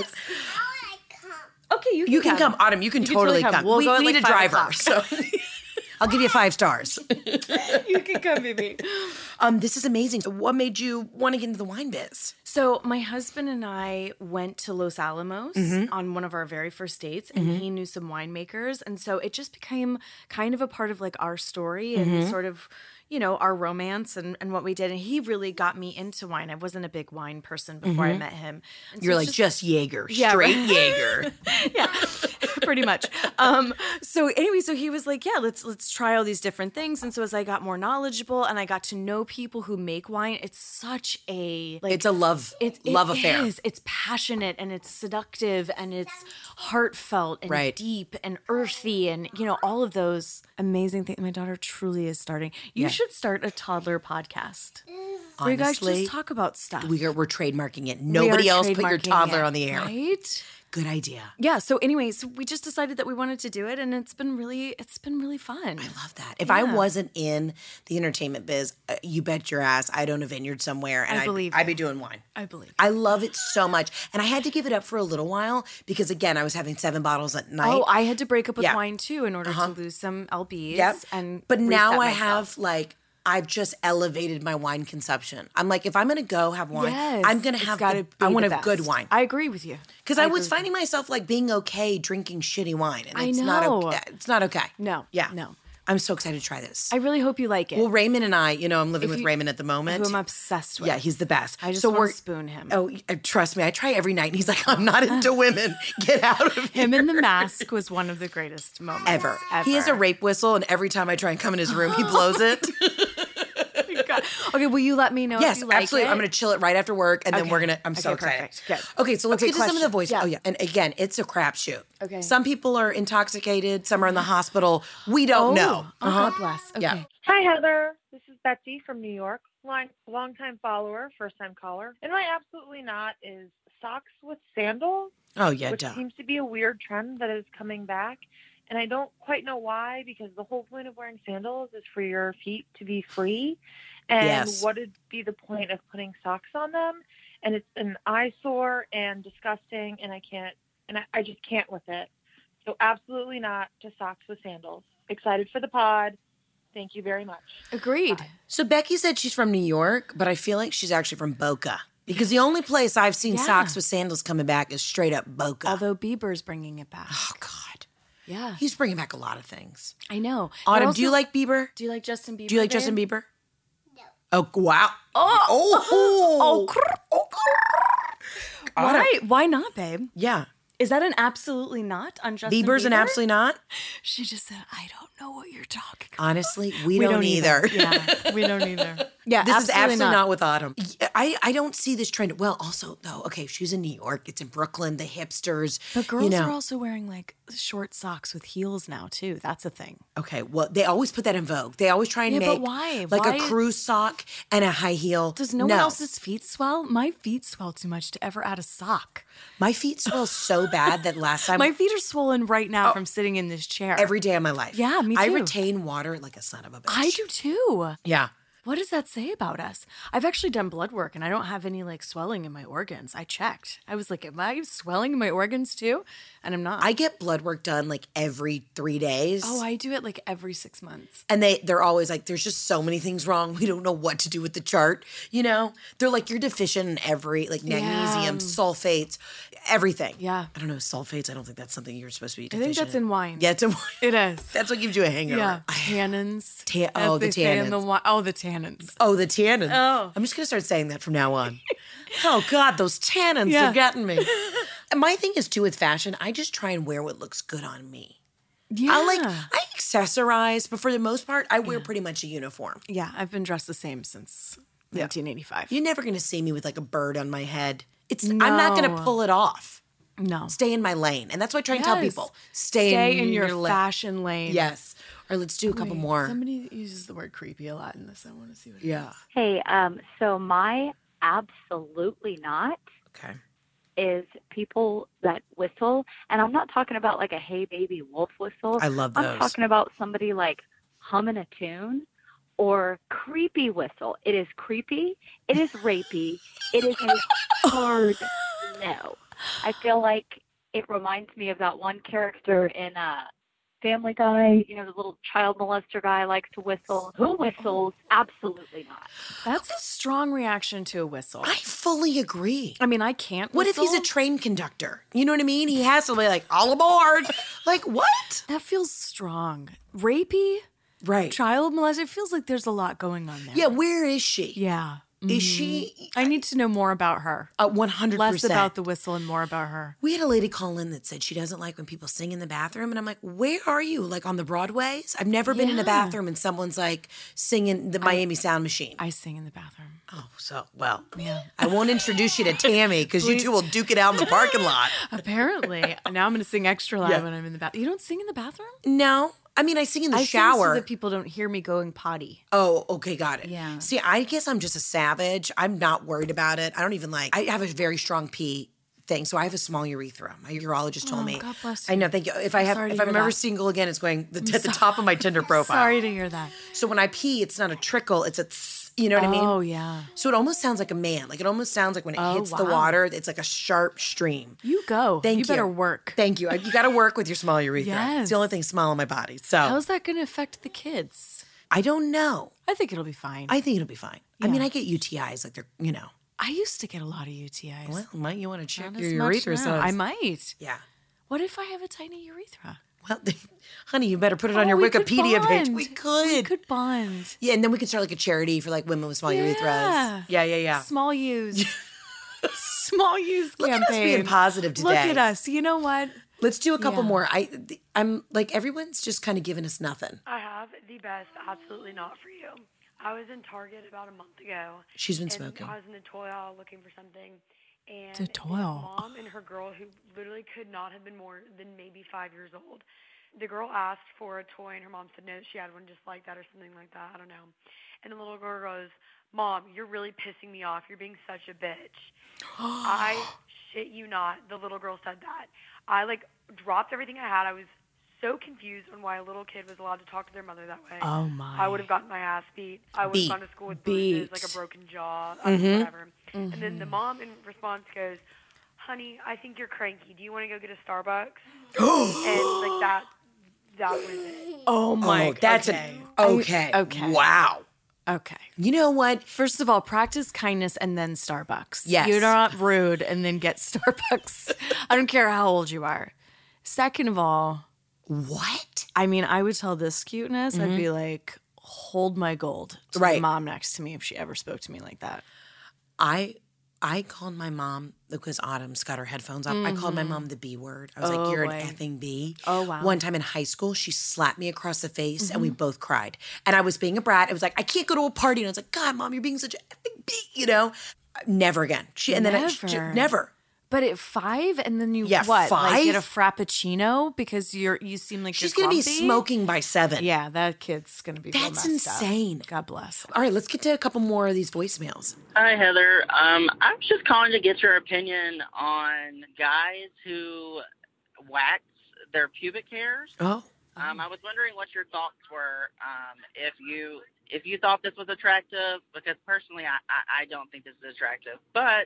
Okay, You can come, Autumn. You can totally come. We'll we go at we like need a 5 driver, o'clock. so I'll give you 5 stars. You can come, baby. This is amazing. What made you want to get into the wine biz? So my husband and I went to Los Alamos on one of our very first dates, and he knew some winemakers, and so it just became kind of a part of like our story and sort of, you know, our romance and what we did. And he really got me into wine. I wasn't a big wine person before I met him. And so You're it's like just Jaeger, Yeah, straight right. Jaeger. yeah, pretty much. So anyway, so he was like, yeah, let's try all these different things. And so as I got more knowledgeable and I got to know people who make wine, it's such a like It's a love affair. It is. It's passionate and it's seductive and it's heartfelt and Right. deep and earthy and you know all of those amazing things. My daughter truly is starting. You should start a toddler podcast. Where you guys Honestly, just talk about stuff. we're trademarking it. We are Nobody else put your trademarking toddler it, on the air. right? Good idea. Yeah. So, anyways, we just decided that we wanted to do it, and it's been really fun. I love that. If I wasn't in the entertainment biz, you bet your ass I'd own a vineyard somewhere, and I believe I'd be you. doing wine. I believe. I love it so much, and I had to give it up for a little while because again, I was having 7 bottles at night. Oh, I had to break up with Yeah. wine too in order to lose some LBs. Yep. And but now reset I myself. have like I've just elevated my wine consumption. I'm like, if I'm gonna go have wine, Yes, I'm gonna it's have. gotta I be want the a good best. wine I agree with you. because I agree was with you. finding myself like being okay drinking shitty wine, and I it's not know. okay. It's not okay. No, Yeah. no. I'm so excited to try this. I really hope you like it. Well, Raymond and I, you know, I'm living If with you- Raymond at the moment. who I'm obsessed with. Yeah, he's the best. I just so want we're to spoon him. Oh, trust me, I try every night, and he's like, "I'm not into women. Get out of here." Him in the mask was one of the greatest moments Ever. He has a rape whistle, and every time I try and come in his room, he blows it. God. Okay, will you let me know Yes, if you like absolutely. it? I'm going to chill it right after work, and then Okay. we're going to. I'm so Okay, excited. perfect. Good. Okay, so let's Okay, get to some of the questions. voices. Yeah. Oh yeah, and again, it's a crapshoot. Okay. Some people are intoxicated. Some are in the hospital. We don't know. Oh, God bless. Okay. Yeah. Hi, Heather. This is Betsy from New York. Long-time follower, first-time caller. And my absolutely not is socks with sandals, Oh yeah, which duh. seems to be a weird trend that is coming back. And I don't quite know why, because the whole point of wearing sandals is for your feet to be free. And what would be the point of putting socks on them? And it's an eyesore and disgusting, and I just can't with it. So absolutely not to socks with sandals. Excited for the pod. Thank you very much. Agreed. Bye. So Becky said she's from New York, but I feel like she's actually from Boca. Because the only place I've seen socks with sandals coming back is straight up Boca. Although Bieber's bringing it back. Oh, God. Yeah. He's bringing back a lot of things. I know. Autumn, Also, do you like Bieber? Do you like Justin Bieber? Do you like babe? Justin Bieber? No. Oh, wow. Why not, babe? Yeah. Is that an absolutely not on Justin Bieber? Bieber's an absolutely not? She just said, I don't know what you're talking about. Honestly, we don't either. Yeah, we don't either. Yeah, This is absolutely not with Autumn. I don't see this trend. Well, also, though, okay, she's in New York. It's in Brooklyn, the hipsters. But girls are also wearing, like, short socks with heels now, too. That's a thing. Okay, well, they always put that in vogue. They always try and make but why? like Why? a cruise sock and a high heel. Does no one else's feet swell? My feet swell too much to ever add a sock. My feet swell so bad that last time My feet are swollen right now from sitting in this chair. every day of my life. Yeah, me I too. retain water like a son of a bitch. I do too. Yeah. What does that say about us? I've actually done blood work and I don't have any like swelling in my organs. I checked. I was like, am I swelling in my organs too? And I'm not. I get blood work done like every 3 days. Oh, I do it like every 6 months. And they're always like, there's just so many things wrong. We don't know what to do with the chart. You know, they're like, you're deficient in every, like magnesium, sulfates, everything. Yeah. I don't know, sulfates. I don't think that's something you're supposed to be I deficient think that's in wine. Yeah, it's in wine. It is. That's what gives you a hangover. Yeah. Tannins. Oh, the as they say in tannins. the wine. Oh, the tannins. Oh, the tannins. Oh. I'm just going to start saying that from now on. Oh, God, those tannins Yeah. are getting me. And my thing is, too, with fashion, I just try and wear what looks good on me. Yeah. I accessorize, but for the most part, I wear pretty much a uniform. Yeah, I've been dressed the same since 1985. You're never going to see me with like a bird on my head. I'm not going to pull it off. No. Stay in my lane. And that's what I try and tell Yes. people. Stay in your lane. fashion lane. Yes. Or let's do a couple Wait, more. Somebody uses the word creepy a lot in this. I want to see what it Yeah. is. Hey, so my absolutely not Okay. is people that whistle, and I'm not talking about like a Hey Baby Wolf whistle. I love those. I'm talking about somebody like humming a tune or creepy whistle. It is creepy. It is rapey. It is a hard no. I feel like it reminds me of that one character in Family Guy, you know, the little child molester guy likes to whistle. Who whistles? Absolutely not. That's a strong reaction to a whistle. I fully agree. I mean, I can't What if he's a whistle. train conductor? You know what I mean? He has to be like, all aboard. Like, what? That feels strong. Rapey, Right. child molester. It feels like there's a lot going on there. Yeah, where is she? Yeah. Is she? I need to know more about her. 100%. Less about the whistle and more about her. We had a lady call in that said she doesn't like when people sing in the bathroom. And I'm like, where are you? Like on the Broadways? I've never been in a Yeah. bathroom and someone's like singing the Miami Sound Machine. I sing in the bathroom. Oh, so, well, Yeah. I won't introduce you to Tammy because you two will duke it out in the parking lot. Apparently. Now I'm going to sing extra loud Yeah. when I'm in the bathroom. You don't sing in the bathroom? No. I mean, I sing in the I shower. sing so that people don't hear me going potty. Oh, okay, got it. Yeah. See, I guess I'm just a savage. I'm not worried about it. I don't even like, I have a very strong pee thing, so I have a small urethra. My urologist told me. God bless I you. know, thank you. If sorry to I'm hear ever that. single again, it's going at the top of my Tinder profile. Sorry to hear that. So when I pee, it's not a trickle, it's a tss, you know what I mean? Oh, yeah. So it almost sounds like a man. Like it almost sounds like when it hits the wow. water, it's like a sharp stream. You go. Thank you. You better work. Thank you. You got to work with your small urethra. Yes. It's the only thing small on my body. So How's that going to affect the kids? I don't know. I think it'll be fine. I think it'll be fine. I Yeah. mean, I get UTIs like they're, you know. I used to get a lot of UTIs. Well, might you want to check Not your as much urethra? now. size? I might. Yeah. What if I have a tiny urethra? Well, honey, you better put it on your we could Wikipedia page. bond. We could. We could bond. Yeah, and then we could start like a charity for like women with small urethras. Yeah. Small U's. Small U's Look campaign. at us being positive today. Look at us. You know what? Let's do a couple Yeah. more. I'm like everyone's just kind of giving us nothing. I have the best absolutely not for you. I was in Target about a month ago. She's been and smoking. I was in the toy aisle looking for something. And The toy this aisle. mom and her girl, who literally could not have been more than maybe 5 years old. The girl asked for a toy, and her mom said no, she had one just like that or something like that. I don't know. And the little girl goes, "Mom, you're really pissing me off. You're being such a bitch." I shit you not. The little girl said that. I dropped everything I had. I was so confused on why a little kid was allowed to talk to their mother that way. Oh, my. I would have gotten my ass beat. I would have gone to school with bruises, like a broken jaw, whatever. And then the mom in response goes, honey, I think you're cranky. Do you want to go get a Starbucks? And like that was it. Oh my, that's okay. Okay. Wow. Okay. You know what? First of all, practice kindness and then Starbucks. Yes. You're not rude and then get Starbucks. I don't care how old you are. Second of all, what? I mean, I would tell this cuteness, I'd be like, hold my gold to the mom next to me if she ever spoke to me like that. I called my mom because Autumn's got her headphones on. I called my mom the B word. I was like, you're an effing B. Oh, wow. One time in high school, she slapped me across the face and we both cried. And I was being a brat. I was like, I can't go to a party. And I was like, God, Mom, you're being such an effing B, you know? Never again. Never. But at 5, and then you Yeah, what? 5? Like get a frappuccino because you seem like She's you're going to be grumpy? smoking by 7. Yeah, that kid's going to be real That's messed insane. Up. God bless. All right, let's get to a couple more of these voicemails. Hi, Heather. I was just calling to get your opinion on guys who wax their pubic hairs. Oh. I was wondering what your thoughts were, if you thought this was attractive, because personally I don't think this is attractive. But,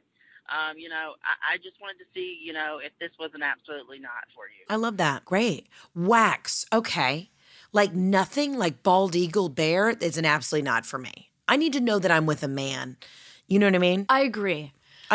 I just wanted to see, if this was an absolutely not for you. I love that. Great. Wax. Okay. Like nothing like bald eagle bear is an absolutely not for me. I need to know that I'm with a man. You know what I mean? I agree.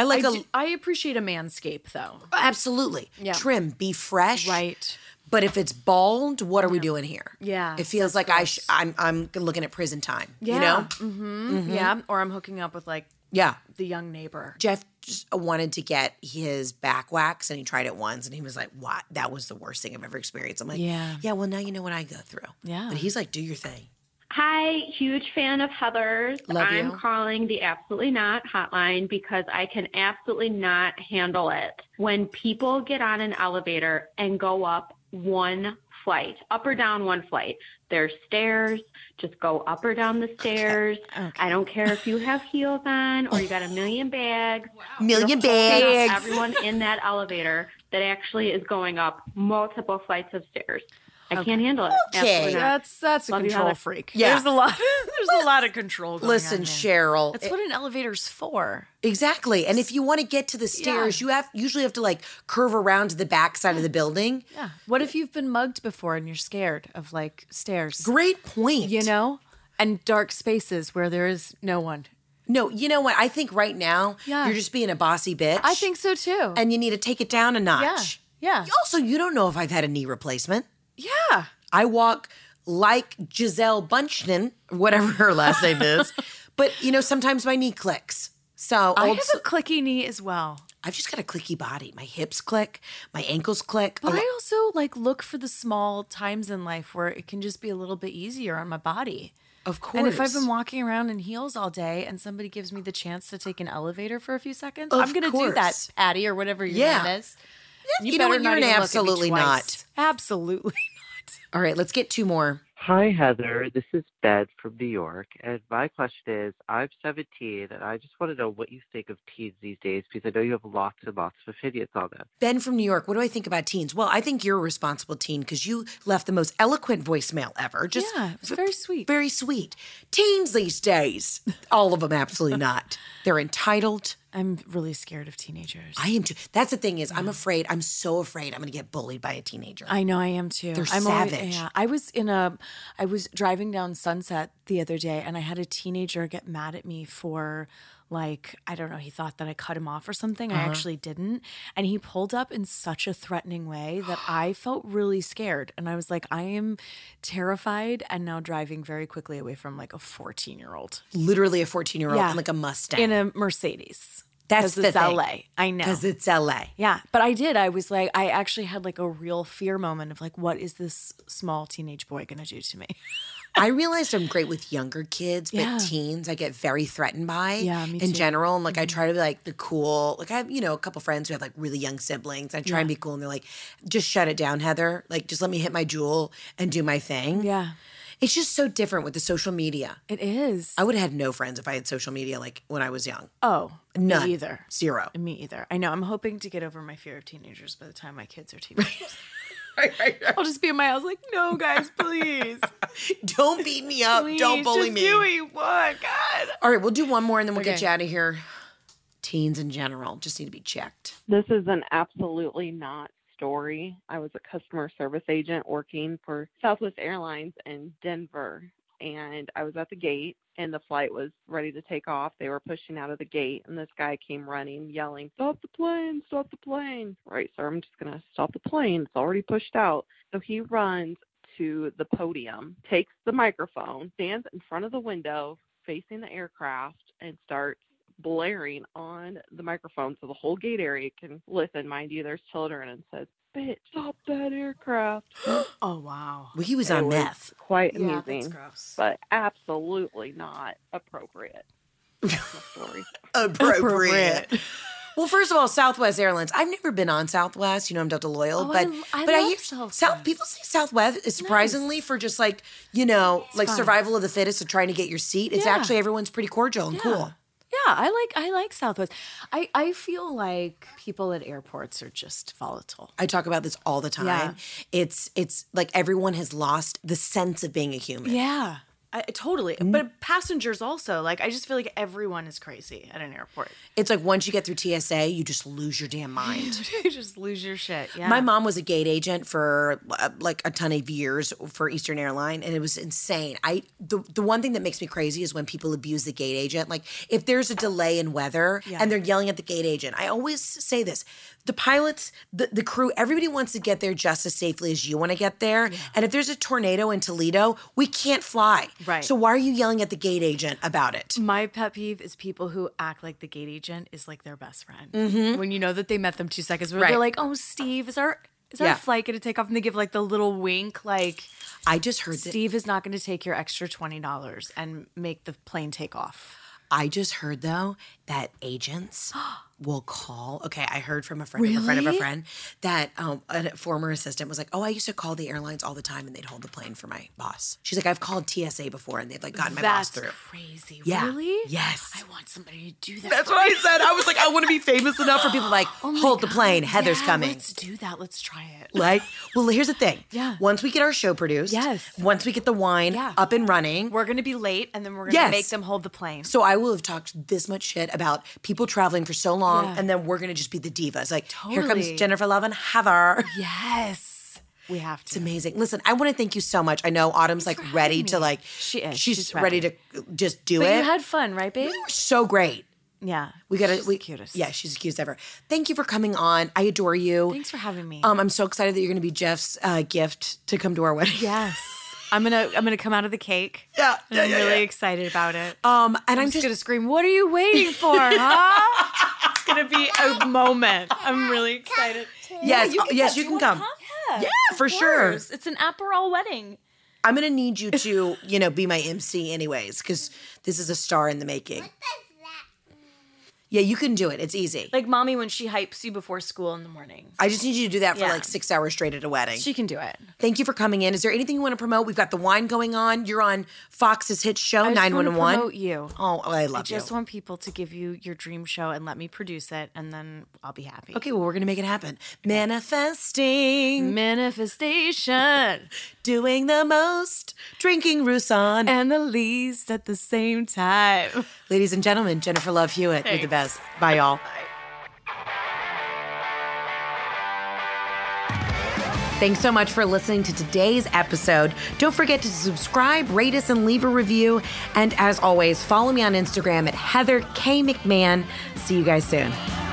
I appreciate a manscape though. Absolutely. Yeah. Trim, be fresh. Right. But if it's bald, what are we doing here? Yeah. It feels like I'm looking at prison time. Yeah. You know? Mm-hmm. Yeah. Or I'm hooking up with like the young neighbor. Jeff just wanted to get his back wax and he tried it once and he was like, what? That was the worst thing I've ever experienced. I'm like, yeah, well, now you know what I go through. Yeah. But he's like, do your thing. Hi, huge fan of Heather's. I'm you. calling the Absolutely Not hotline because I can absolutely not handle it. When people get on an elevator and go up one flight, up or down one flight, there's stairs, just go up or down the stairs. Okay. I don't care if you have heels on or you got a million bags. Wow. Million bags. Everyone in that elevator that actually is going up multiple flights of stairs. I can't handle it. Okay. That's a Love control freak. Yeah. There's a lot of control going Listen, on here. Cheryl. That's what an elevator's for. Exactly. And if you want to get to the stairs, you usually have to like curve around to the back side of the building. Yeah. What if you've been mugged before and you're scared of like stairs? Great point. You know? And dark spaces where there is no one. No, you know what? I think right now you're just being a bossy bitch. I think so too. And you need to take it down a notch. Yeah. Also, you don't know if I've had a knee replacement. Yeah. I walk like Giselle Bundchen, whatever her last name is. But, sometimes my knee clicks. So I have a clicky knee as well. I've just got a clicky body. My hips click. My ankles click. But I also look for the small times in life where it can just be a little bit easier on my body. Of course. And if I've been walking around in heels all day and somebody gives me the chance to take an elevator for a few seconds, I'm going to do that, Patty, or whatever your name is. You know what? You're an absolutely not. Absolutely not. All right, let's get 2 more. Hi, Heather. This is Ben from New York. And my question is, I'm 17, and I just want to know what you think of teens these days, because I know you have lots and lots of opinions on them. Ben from New York, what do I think about teens? Well, I think you're a responsible teen because you left the most eloquent voicemail ever. It was very sweet. Very sweet. Teens these days, all of them absolutely not. They're entitled. I'm really scared of teenagers. I am too. That's the thing is, I'm afraid. I'm so afraid I'm going to get bullied by a teenager. I know, I am too. They're savage. I was driving down Sunset the other day and I had a teenager get mad at me for I don't know, he thought that I cut him off or something. I actually didn't. And he pulled up in such a threatening way that I felt really scared. And I was like, I am terrified and now driving very quickly away from a 14-year-old. Literally a 14-year-old in a Mustang. In a Mercedes. That's the thing. LA. I know. Because it's LA. Yeah. But I did. I was I actually had a real fear moment of what is this small teenage boy going to do to me? I realized I'm great with younger kids, but teens I get very threatened by me in too. general. And I try to be the cool, I have, a couple friends who have really young siblings. I try and be cool and they're just shut it down, Heather. Just let me hit my jewel and do my thing. Yeah. It's just so different with the social media. It is. I would have had no friends if I had social media when I was young. Oh, none. Me either. 0. Me either. I know. I'm hoping to get over my fear of teenagers by the time my kids are teenagers. Right. I'll just be in my house like, no, guys, please. Don't beat me up. Please, don't bully me. Just do what you want, God. All right, we'll do one more and then we'll Okay. get you out of here. Teens in general just need to be checked. This is an absolutely not story. I was a customer service agent working for Southwest Airlines in Denver, and I was at the gate, and the flight was ready to take off. They were pushing out of the gate, and this guy came running, yelling, "Stop the plane, stop the plane." Right, sir, I'm just going to stop the plane. It's already pushed out. So he runs to the podium, takes the microphone, stands in front of the window facing the aircraft, and starts blaring on the microphone so the whole gate area can listen. Mind you, there's children, and says, "Bitch, stop that aircraft." Oh, wow. Well, he was It on was meth. Quite Yeah, that's amusing, gross. but absolutely not appropriate. That's my story. Appropriate. Well, first of all, Southwest Airlines. I've never been on Southwest. You know, I'm Delta Loyal, Oh, but I but love hear Southwest. people say Southwest is surprisingly for just like like fine. survival of the fittest of trying to get your seat. It's Yeah. actually everyone's pretty cordial and cool. Yeah, I like Southwest. I feel like people at airports are just volatile. I talk about this all the time. Yeah. It's like everyone has lost the sense of being a human. Yeah. Totally. But passengers also. Like, I just feel like everyone is crazy at an airport. It's like once you get through TSA, you just lose your damn mind. You just lose your shit. Yeah. My mom was a gate agent for like a ton of years for Eastern Airline, and it was insane. The one thing that makes me crazy is when people abuse the gate agent. Like if there's a delay in weather and they're yelling at the gate agent. I always say this. The pilots, the crew, everybody wants to get there just as safely as you want to get there. Yeah. And if there's a tornado in Toledo, we can't fly. Right. So why are you yelling at the gate agent about it? My pet peeve is people who act like the gate agent is like their best friend. Mhm. When you know that they met them 2 seconds before, Right. they're like, "Oh, Steve, is our flight going to take off?" And they give like the little wink, like, I just heard Steve is not going to take your extra $20 and make the plane take off. I just heard though that agents will call. Okay, I heard from a friend of a friend of a Really? friend that a former assistant was like, "Oh, I used to call the airlines all the time, and they'd hold the plane for my boss." She's like, "I've called TSA before, and they've like gotten my boss through." Crazy. Yeah. Really? Yes. I want somebody to do that. That's for what I me. said. I was like, I want to be famous enough for people like Oh my hold the God. plane. Heather's Yeah, coming. Let's do that. Let's try it. Like, well, here's the thing. Yeah. Once we get our show produced, once we get the wine up and running, We're going to be late, and then we're going to make them hold the plane. So I will have talked this much shit about people traveling for so long, Yeah. and then we're gonna just be the divas. Like, here comes Totally. Jennifer Love and Heather. Yes. We have to. It's amazing. Listen, I want to thank you so much. I know Autumn's like ready to like. She is. She's ready to just do But it. you had fun, right, babe? You were so great. Yeah. We got She's the cutest. Yeah, she's the cutest ever. Thank you for coming on. I adore you. Thanks for having me. I'm so excited that you're gonna be Jeff's gift to come to our wedding. Yes. I'm gonna come out of the cake. Yeah, And I'm really excited about it. And I'm just gonna scream, "What are you waiting for, huh?" It's gonna be a moment. I'm really excited. Yes, yes, you can come. Yeah, for sure. It's an Aperol wedding. I'm gonna need you to, be my MC anyways, because this is a star in the making. Yeah, you can do it. It's easy. Like mommy when she hypes you before school in the morning. I just need you to do that for Yeah. like 6 hours straight at a wedding. She can do it. Thank you for coming in. Is there anything you want to promote? We've got the wine going on. You're on Fox's hit show, I just want to 911. promote you. Oh, I love I just you. want people to give you your dream show and let me produce it, and then I'll be happy. Okay, well, we're going to make it happen. Manifesting. Manifestation. Doing the most. Drinking Roussan. And the least at the same time. Ladies and gentlemen, Jennifer Love Hewitt. You're the best. Bye, y'all. Thanks so much for listening to today's episode. Don't forget to subscribe, rate us, and leave a review. And as always, follow me on Instagram at Heather K. McMahon. See you guys soon.